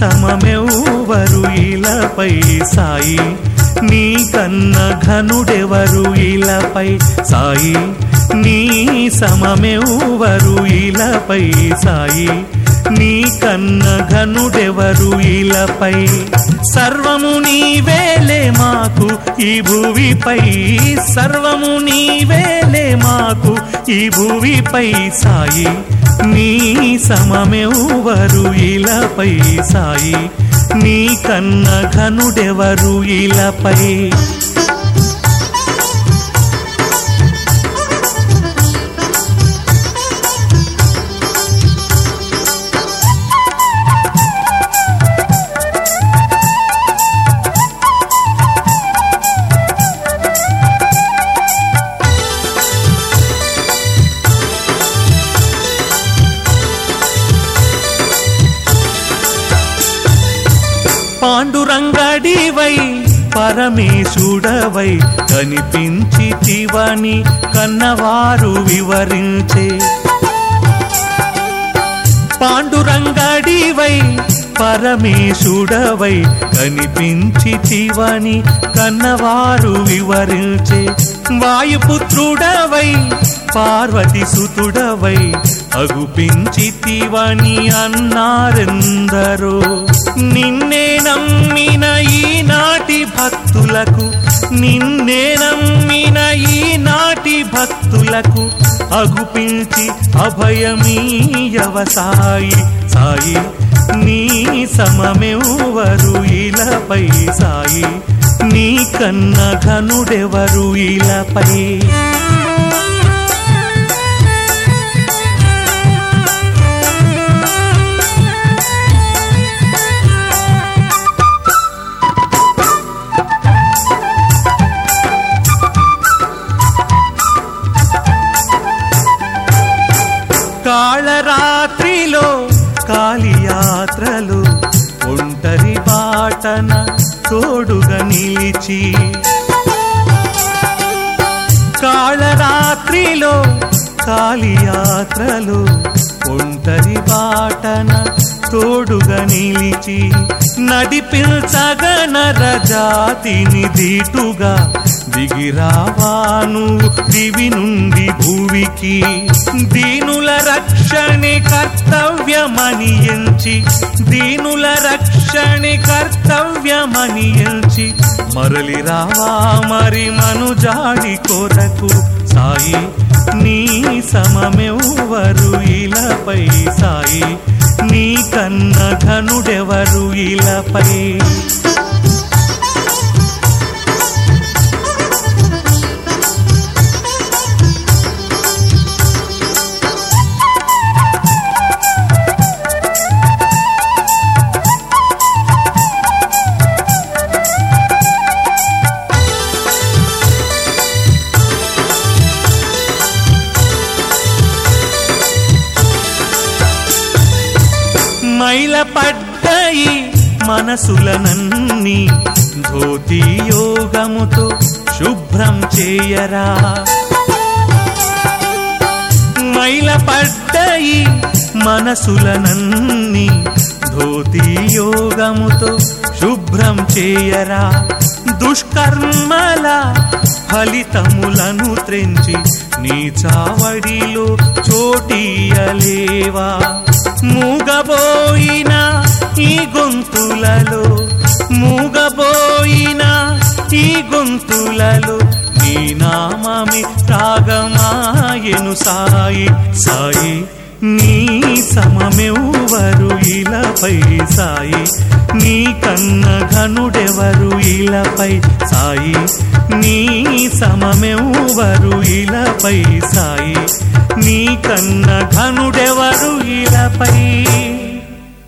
సమమెవ్వరు ఇలపై సాయి నీ కన్న ఘనుడెవరు ఇలపై సాయి నీ సమమెవ్వరు ఇలపై సాయి నీ కన్న ఘనుడెవరు ఇలపై సర్వము నీవేలే మాకు ఈ భువిపై సర్వము నీవేలే మాకు ఈ భువిపై సాయి నీ సమమెవ్వరు ఇలపై సాయి నీ కన్న ఘనుడెవరు ఇలపై పాండురంగడివై పరమేశుడవై కనిపించితివని కన్నవారు వివరించే పాండురంగడివై పరమేశుడవై కనిపించితివని కన్నవారు వివరించే వాయుపుత్రుడవై పార్వతి సుతుడవై అగుపించితివని అన్నారెందరో నిన్నే నమ్మిన ఈనాటి భక్తులకు నిన్నే నమ్మిన ఈనాటి భక్తులకు అగుపించి అభయమీయవ సాయి సాయి నీ సమమెవ్వరు ఇలపై సాయి నీ కన్న ఘనుడెవరు ఇలపై కాళరాత్రిలో కాళియాత్రలు ఒంటరి బాటన తోడుగా నిలిచి కాళరాత్రిలో కాళియాత్రలు ఒంటరి బాటన తోడుగా నిలిచి నడిపించగనర జాతిని దీటుగా దిగిరావాను దివి నుండి భూమికి దీనుల రక్షణే కర్తవ్యమని ఎంచి దీనుల రక్షణే కర్తవ్యమని ఎంచి మరలి రావా మరి మనుజాడి కొరకు సాయి నీ సమమెవ్వరు ఇలపై సాయి నీ కన్న ఘనుడెవరు ఇలపై మైలపడ్డాయి మనసులనన్నీ ధోతి యోగముతో శుభ్రం చేయరా మైలపడ్డాయి మనసులనన్నీ ధోతి యోగముతో శుభ్రం చేయరా దుష్కర్మల ఫలితములను త్రెంచి నీ చావడిలో చోటీయలేవా మూగబోయిన ఈ గొంతులలో మూగబోయిన ఈ గొంతులలో నీ నామమే రాగమాయెను సాయి సాయి నీ సమమెవ్వరు ఇలపై సాయి నీ కన్న ఘనుడెవరు ఇలపై సాయి నీ సమమెవ్వరు ఇలపై సాయి నీ కన్న ఘనుడెవరు ఇలపై